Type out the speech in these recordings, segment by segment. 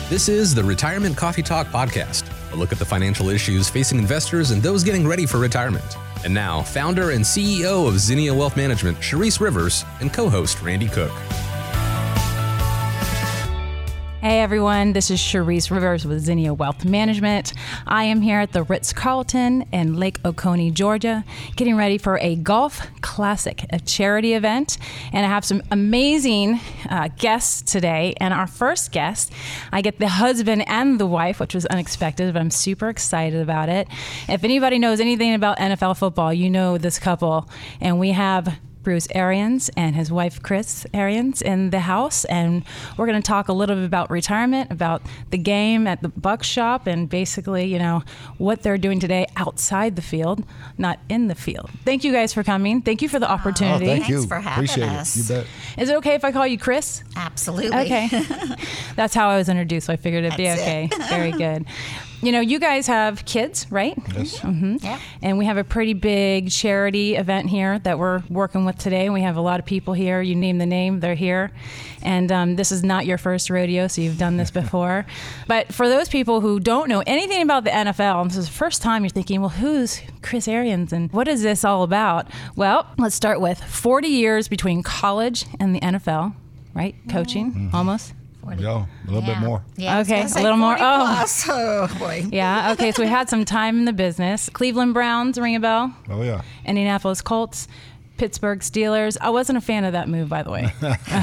This is the Retirement Coffee Talk podcast, a look at the financial issues facing investors and those getting ready for retirement. And now, founder and CEO of Zinnia Wealth Management, Charisse Rivers, and co-host Randy Cook. Hey everyone, this is Charisse Rivers with Zinnia Wealth Management. I am here at the Ritz-Carlton in Lake Oconee, Georgia, getting ready for a Golf Classic, a charity event. And I have some amazing guests today. And our first guest, I get the husband and the wife, which was unexpected, but I'm super excited about it. If anybody knows anything about NFL football, you know this couple. And we have Bruce Arians and his wife, Chris Arians, in the house. And we're going to talk a little bit about retirement, about the game at the Buck Shop, and basically, you know, what they're doing today outside the field, not in the field. Thank you guys for coming. Thank you for the opportunity. Thank you. Thanks for having Appreciate us. it. You bet. Is it okay if I call you Chris? Absolutely. Okay. That's how I was introduced, so I figured it'd be That's okay. it. Very good. You know, you guys have kids, right? Yes. Mm-hmm. Yeah. And we have a pretty big charity event here that we're working with today. We have a lot of people here. You name the name, they're here. And this is not your first rodeo, so you've done this before. But for those people who don't know anything about the NFL, this is the first time you're thinking, well, who's Chris Arians and what is this all about? Well, let's start with 40 years between college and the NFL, right? Coaching, almost. Yeah, a little bit more. Yeah, I was Okay, gonna say a little more. 40 Oh. plus. Oh, boy. Yeah, okay, so we had some time in the business. Cleveland Browns, ring a bell? Oh, yeah. Indianapolis Colts, Pittsburgh Steelers. I wasn't a fan of that move, by the way.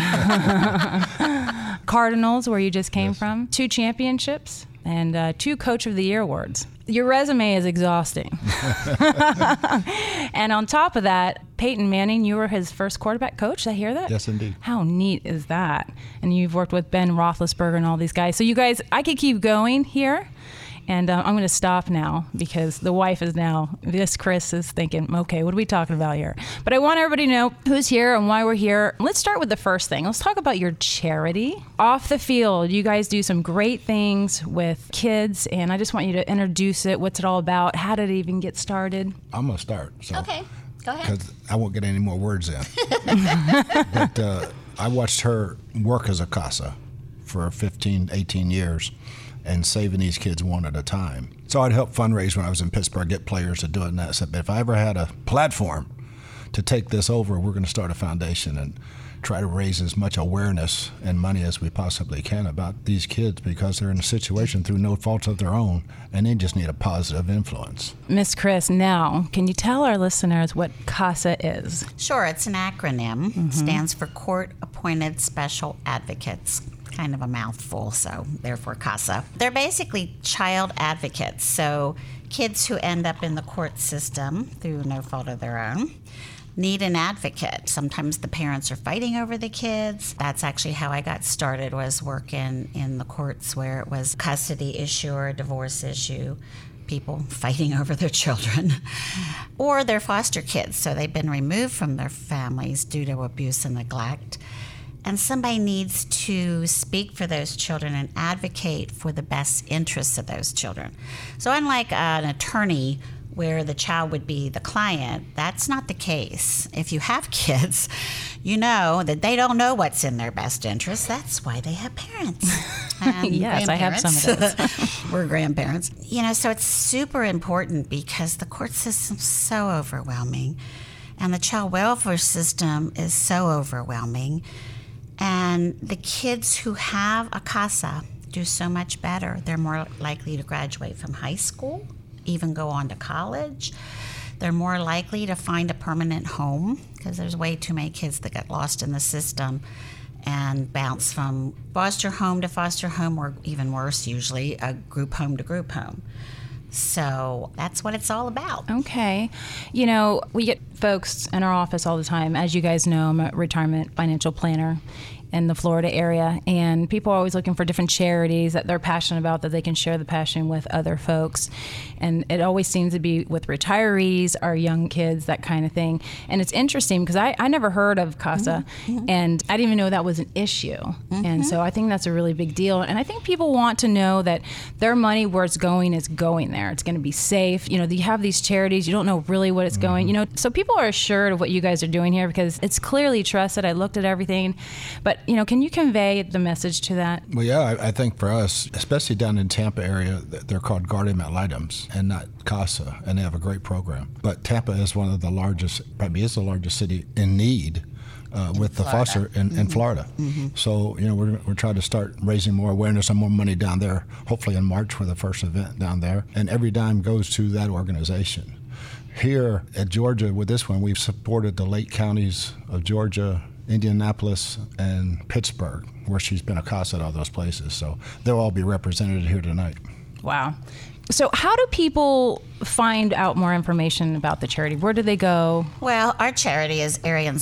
Cardinals, where you just came from. 2 championships and 2 Coach of the Year awards. Your resume is exhausting. And on top of that, Peyton Manning, you were his first quarterback coach. Did I hear that? Yes, indeed. How neat is that? And you've worked with Ben Roethlisberger and all these guys. So you guys, I could keep going here. And I'm going to stop now because the wife is now, Chris is thinking, okay, what are we talking about here? But I want everybody to know who's here and why we're here. Let's start with the first thing. Let's talk about your charity. Off the field, you guys do some great things with kids, and I just want you to introduce it. What's it all about? How did it even get started? I'm going to start. So, Okay, go ahead. Because I won't get any more words in. But I watched her work as a CASA for 15, 18 years and saving these kids one at a time. So I'd help fundraise when I was in Pittsburgh, get players to do it. And I said, but if I ever had a platform to take this over, we're going to start a foundation and try to raise as much awareness and money as we possibly can about these kids because they're in a situation through no fault of their own, and they just need a positive influence. Miss Chris, now, can you tell our listeners what CASA is? Sure, it's an acronym. Stands for Court Appointed Special Advocates. Kind of a mouthful, so therefore CASA. They're basically child advocates, so kids who end up in the court system through no fault of their own need an advocate. Sometimes the parents are fighting over the kids. That's actually how I got started, was working in the courts where it was a custody issue or a divorce issue, people fighting over their children, or their foster kids, so they've been removed from their families due to abuse and neglect. And somebody needs to speak for those children and advocate for the best interests of those children. So unlike an attorney where the child would be the client, that's not the case. If you have kids, you know that they don't know what's in their best interest. That's why they have parents. And Yes, I have some of those. We're grandparents. You know, so it's super important because the court system's so overwhelming and the child welfare system is so overwhelming. And the kids who have a CASA do so much better. They're more likely to graduate from high school, even go on to college. They're more likely to find a permanent home because there's way too many kids that get lost in the system and bounce from foster home to foster home, or even worse, usually a group home to group home. So that's what it's all about. Okay. You know, we get folks in our office all the time. As you guys know, I'm a retirement financial planner in the Florida area, and people are always looking for different charities that they're passionate about that they can share the passion with other folks. And it always seems to be with retirees or young kids, that kind of thing. And it's interesting because I never heard of CASA, and I didn't even know that was an issue. And so I think that's a really big deal. And I think people want to know that their money, where it's going, is going there. there. It's going to be safe. You have these charities. You don't know really what it's going. So people are assured of what you guys are doing here because it's clearly trusted. I looked at everything. But, can you convey the message to that? Well, yeah, I think for us, especially down in Tampa area, they're called Guardian Ad Litem's and not CASA, and they have a great program. But Tampa is one of the largest, probably is the largest city in need with the foster in Florida. So, we're trying to start raising more awareness and more money down there, hopefully in March for the first event down there. And every dime goes to that organization. Here at Georgia, with this one, we've supported the Lake counties of Georgia, Indianapolis, and Pittsburgh, where she's been a CASA at all those places. So they'll all be represented here tonight. Wow. So how do people find out more information about the charity? Where do they go? Well, our charity is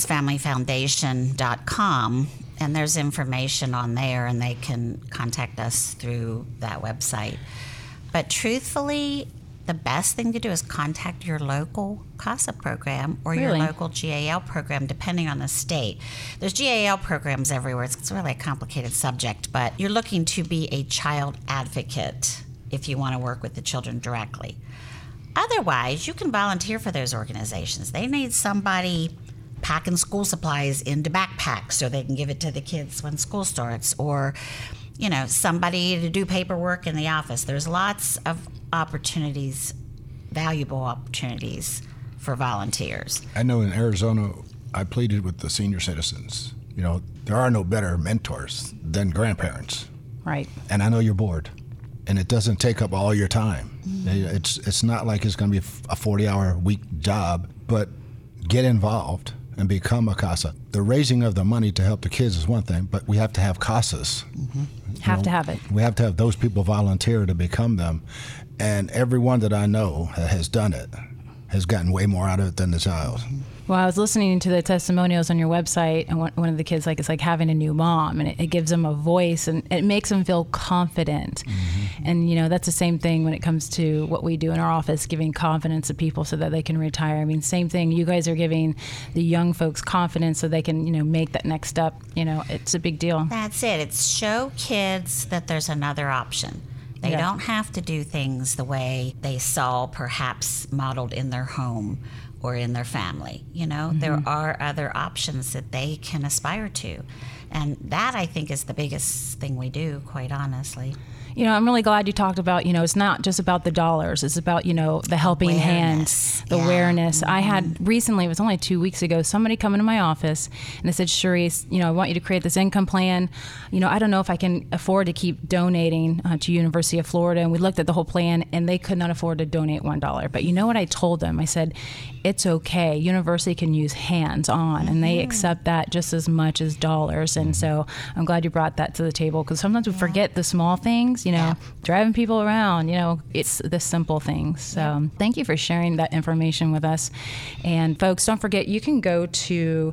AriansFamilyFoundation.com, and there's information on there, and they can contact us through that website. But truthfully, the best thing to do is contact your local CASA program or your local GAL program, depending on the state. There's GAL programs everywhere. It's really a complicated subject, but you're looking to be a child advocate if you want to work with the children directly. Otherwise, you can volunteer for those organizations. They need somebody packing school supplies into backpacks so they can give it to the kids when school starts, or somebody to do paperwork in the office. There's lots of opportunities, valuable opportunities for volunteers. I know in Arizona, I pleaded with the senior citizens. There are no better mentors than grandparents. Right. And I know you're bored, and it doesn't take up all your time. It's not like it's going to be a 40-hour week job, but get involved and become a CASA. The raising of the money to help the kids is one thing, but we have to have CASAs. Have to have it. We have to have those people volunteer to become them. And everyone that I know that has done it has gotten way more out of it than the child. Well, I was listening to the testimonials on your website, and one of the kids, it's like having a new mom, and it gives them a voice, and it makes them feel confident. And, that's the same thing when it comes to what we do in our office, giving confidence to people so that they can retire. I mean, same thing. You guys are giving the young folks confidence so they can, make that next step. It's a big deal. That's it. It's show kids that there's another option. They don't have to do things the way they saw perhaps modeled in their home or in their family. There are other options that they can aspire to. And that, I think, is the biggest thing we do, quite honestly. I'm really glad you talked about, it's not just about the dollars. It's about, the helping hands, the awareness. I had recently, it was only 2 weeks ago, somebody come into my office and they said, Charisse, I want you to create this income plan. I don't know if I can afford to keep donating to University of Florida. And we looked at the whole plan and they could not afford to donate $1. But you know what I told them? I said, it's okay. University can use hands-on, and they accept that just as much as dollars. And so I'm glad you brought that to the table, because sometimes we forget the small things, driving people around, it's the simple things. So thank you for sharing that information with us. And folks, don't forget, you can go to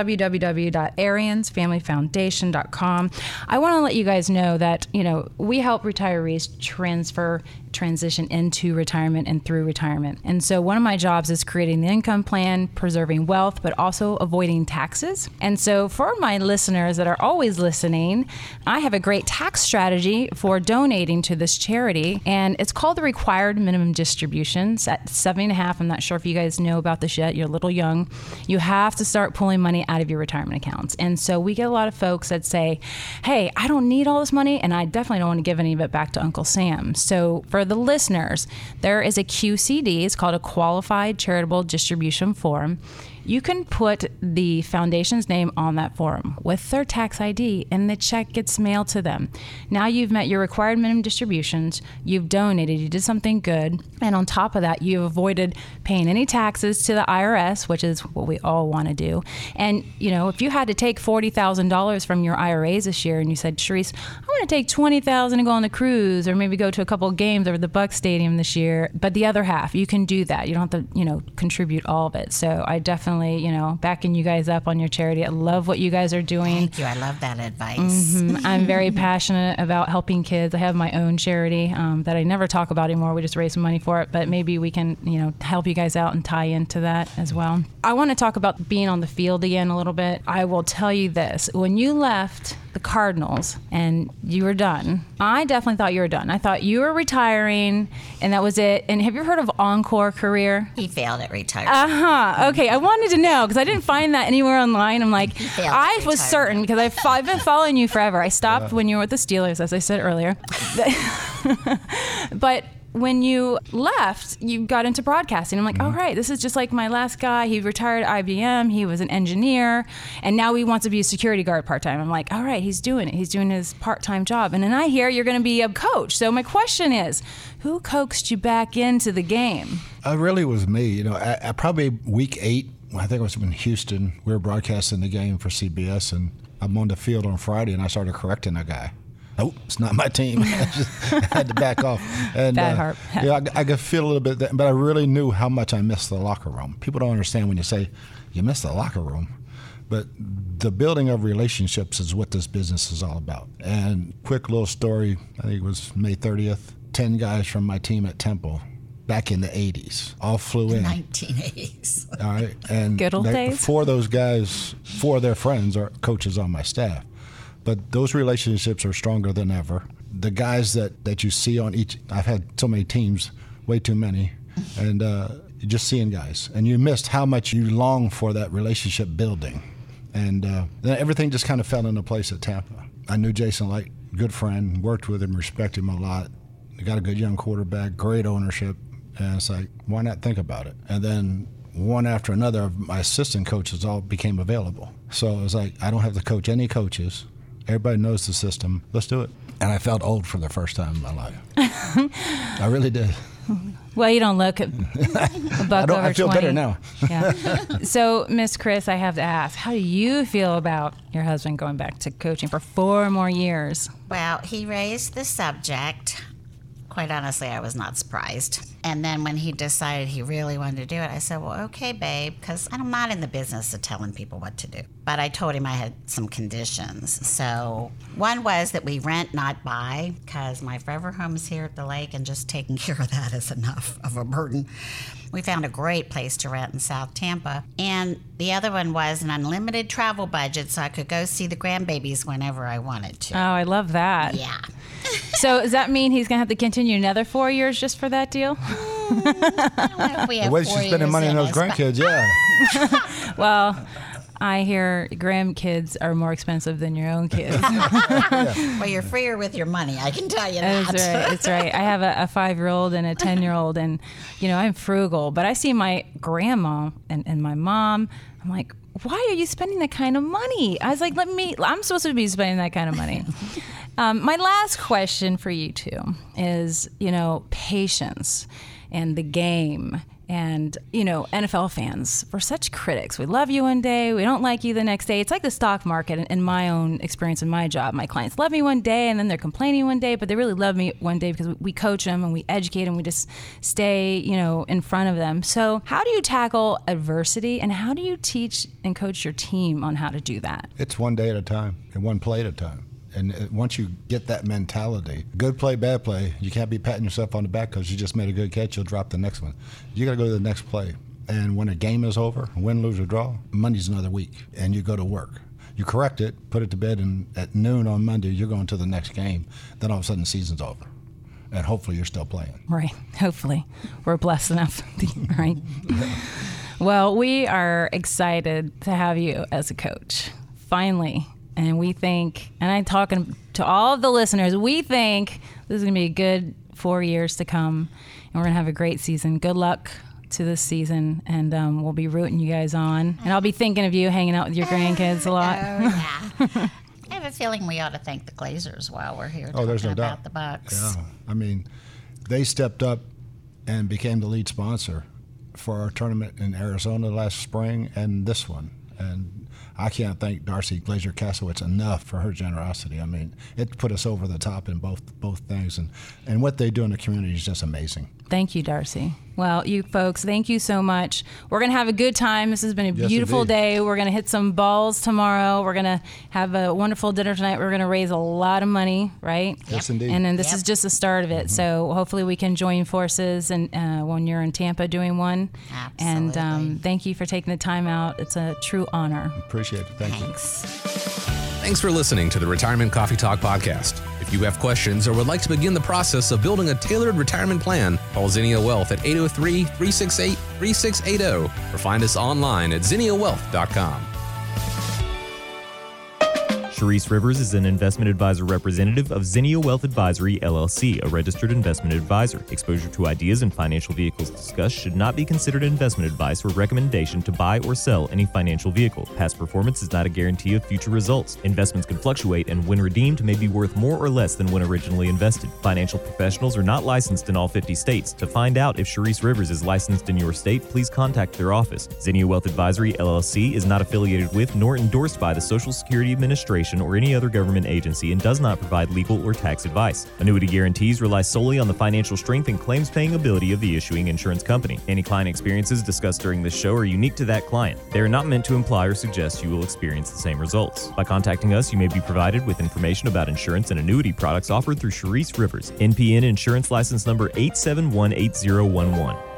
www.ariansfamilyfoundation.com. I want to let you guys know that, we help retirees transition into retirement and through retirement. And so one of my jobs is creating the income plan, preserving wealth, but also avoiding taxes. And so for my listeners that are always listening, I have a great tax strategy for donating to this charity, and it's called the required minimum distributions at 7.5. I'm not sure if you guys know about this yet. You're a little young. You have to start pulling money out of your retirement accounts. And so we get a lot of folks that say, hey, I don't need all this money, and I definitely don't want to give any of it back to Uncle Sam. So for the listeners, there is a QCD. It's called a Qualified Charitable Distribution Form. You can put the foundation's name on that form with their tax ID, and the check gets mailed to them. Now you've met your required minimum distributions, you've donated, you did something good, and on top of that, you've avoided paying any taxes to the IRS, which is what we all want to do. And, if you had to take $40,000 from your IRAs this year and you said, Charisse, I want to take $20,000 and go on a cruise, or maybe go to a couple of games over the Bucs Stadium this year, but the other half, you can do that. You don't have to, contribute all of it. So I definitely, backing you guys up on your charity. I love what you guys are doing. Thank you. I love that advice. I'm very passionate about helping kids. I have my own charity that I never talk about anymore. We just raise some money for it, but maybe we can, help you guys out and tie into that as well. I want to talk about being on the field again a little bit. I will tell you this. When you left the Cardinals and you were done, I definitely thought you were done. I thought you were retiring and that was it. And have you heard of Encore Career? He failed at retirement. Okay, I wanted to know because I didn't find that anywhere online. I'm like, I was certain because I've been following you forever. I stopped when you were with the Steelers, as I said earlier. But when you left, you got into broadcasting. I'm like, all right, this is just like my last guy. He retired at IBM. He was an engineer. And now he wants to be a security guard part-time. I'm like, all right, he's doing it. He's doing his part-time job. And then I hear you're going to be a coach. So my question is, who coaxed you back into the game? It really was me. You know, I probably week 8, I think it was in Houston, we were broadcasting the game for CBS, and I'm on the field on Friday, and I started correcting a guy. Oh, it's not my team. I had to back off. And, Bad heart. Yeah, I could feel a little bit, but I really knew how much I missed the locker room. People don't understand when you say you miss the locker room, but the building of relationships is what this business is all about. And quick little story, I think it was May 30th, 10 guys from my team at Temple back in the 80s all flew in. 1980s. All right. And Good old days. 4 of those guys, 4 of their friends are coaches on my staff. But those relationships are stronger than ever. The guys that you see on each, I've had so many teams, way too many, and you're just seeing guys. And you missed how much you long for that relationship building. And then everything just kind of fell into place at Tampa. I knew Jason Light, good friend, worked with him, respected him a lot. Got a good young quarterback, great ownership. And it's like, why not think about it? And then one after another of my assistant coaches all became available. So it was like, I don't have to coach any coaches. Everybody knows the system. Let's do it. And I felt old for the first time in my life. I really did. Well, you don't look a buck over 20. I feel better now. Yeah. So, Miss Chris, I have to ask, how do you feel about your husband going back to coaching for 4 more years? Well, he raised the subject. Quite honestly, I was not surprised. And then when he decided he really wanted to do it, I said, well, okay, babe, because I'm not in the business of telling people what to do. But I told him I had some conditions. So one was that we rent, not buy, because my forever home is here at the lake, and just taking care of that is enough of a burden. We found a great place to rent in South Tampa. And the other one was an unlimited travel budget, so I could go see the grandbabies whenever I wanted to. Oh, I love that. Yeah. So does that mean he's going to have to continue another 4 years just for that deal? I don't know if we have The way 4 she's spending years money on in those us, but- grandkids, yeah. Well, I hear grandkids are more expensive than your own kids. Well, you're freer with your money, I can tell you that. That's right. That's right. I have a 5-year-old and a 10-year-old, and I'm frugal. But I see my grandma and my mom. I'm like, why are you spending that kind of money? I was like, I'm supposed to be spending that kind of money. My last question for you two is, patience and the game. And, NFL fans, we're such critics. We love you one day, we don't like you the next day. It's like the stock market in my own experience in my job. My clients love me one day and then they're complaining one day, but they really love me one day because we coach them and we educate them. We just stay, in front of them. So how do you tackle adversity and how do you teach and coach your team on how to do that? It's one day at a time and one play at a time. And once you get that mentality, good play, bad play, you can't be patting yourself on the back because you just made a good catch, you'll drop the next one. You got to go to the next play. And when a game is over, win, lose, or draw, Monday's another week, and you go to work. You correct it, put it to bed, and at noon on Monday, you're going to the next game. Then all of a sudden, the season's over. And hopefully you're still playing. Right. Hopefully. We're blessed enough, right? Well, we are excited to have you as a coach. Finally. And we think, and I'm talking to all of the listeners, we think this is going to be a good 4 years to come. And we're going to have a great season. Good luck to this season. And we'll be rooting you guys on. And I'll be thinking of you hanging out with your grandkids a lot. Oh, yeah. I have a feeling we ought to thank the Glazers while we're here talking there's no about doubt. the Bucks. Yeah. I mean, they stepped up and became the lead sponsor for our tournament in Arizona last spring and this one. And I can't thank Darcy Glazer-Kasowitz enough for her generosity. I mean, it put us over the top in both things. And what they do in the community is just amazing. Thank you, Darcy. Well, you folks, thank you so much. We're going to have a good time. This has been a beautiful indeed. day. We're going to hit some balls tomorrow. We're going to have a wonderful dinner tonight. We're going to raise a lot of money, right? Yes, indeed. And then this is just the start of it. So hopefully we can join forces and when you're in Tampa doing one. Absolutely. And thank you for taking the time out. It's a true honor. Appreciate it. Thank you. Thanks. Thanks for listening to the Retirement Coffee Talk podcast. If you have questions or would like to begin the process of building a tailored retirement plan, call Zinnia Wealth at 803-368-3680 or find us online at zinniawealth.com. Sharice Rivers is an investment advisor representative of Zinnia Wealth Advisory, LLC, a registered investment advisor. Exposure to ideas and financial vehicles discussed should not be considered investment advice or recommendation to buy or sell any financial vehicle. Past performance is not a guarantee of future results. Investments can fluctuate and when redeemed may be worth more or less than when originally invested. Financial professionals are not licensed in all 50 states. To find out if Sharice Rivers is licensed in your state, please contact their office. Zinnia Wealth Advisory, LLC is not affiliated with nor endorsed by the Social Security Administration or any other government agency and does not provide legal or tax advice. Annuity guarantees rely solely on the financial strength and claims-paying ability of the issuing insurance company. Any client experiences discussed during this show are unique to that client. They are not meant to imply or suggest you will experience the same results. By contacting us, you may be provided with information about insurance and annuity products offered through Sharice Rivers, NPN Insurance License Number 8718011.